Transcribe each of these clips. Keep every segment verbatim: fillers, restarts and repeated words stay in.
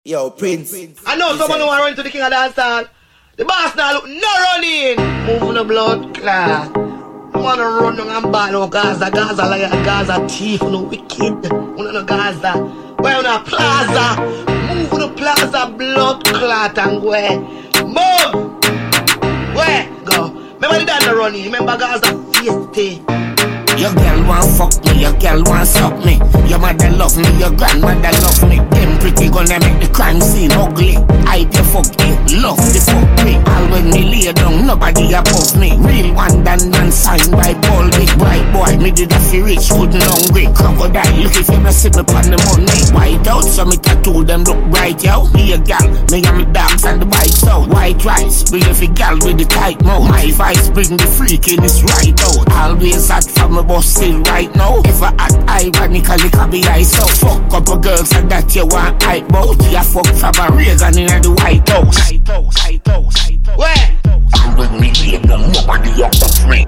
Yo, Prince. I know He someone said- who want to run to the king of dance hall. The boss now look no running. Moving the blood clot. I wanna run down and ball out Gaza, Gaza liar, Gaza thief, no wicked. Una no Gaza. Where una plaza? Move the plaza, blood clot and where? Move! Where? Go. Remember the dance running, remember Gaza feisty. Your girl want fuck me, your girl want suck me. Your mother love me, your grandmother love me. Them pretty gonna make the crime scene ugly. I the fuck it, love the fuck me. All when me lay down, nobody above me. Real one done and signed by Paul Big Bright boy. Me did a fi rich, good and hungry. Crocodile, look if you me see me pon the money. White out, so me tattoo them look bright, yo. Me a gal, me and me dogs and the bikes out. White rice, bring a fi gal with the tight mouth. My vice bring the freak in, it's right out. Always hot from a boss still right now. If I act ironically, can be I so fuck couple girls and that you want hype bout. You fuck from a Reagan in the White House. White House, White House, White House. Where? I'm with me, you know nobody up the free.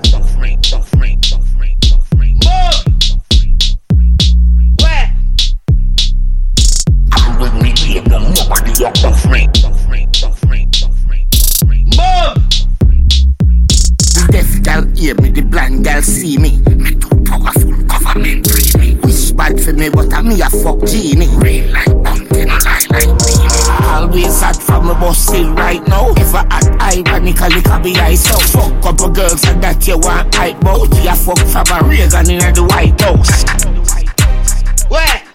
Move! Where? I'm with me, you know nobody up the free. Move! The deaf gal hear me, the blind gal see me. Me too powerful, government free me. Wish bad for me, but I me a fuck genie. Real like bunting, lie like me. Always hot from a bus still right now. If I act ironically, can be I so fuck couple girls and that you want hype bout. You fuck from a Reagan in the White House. Where?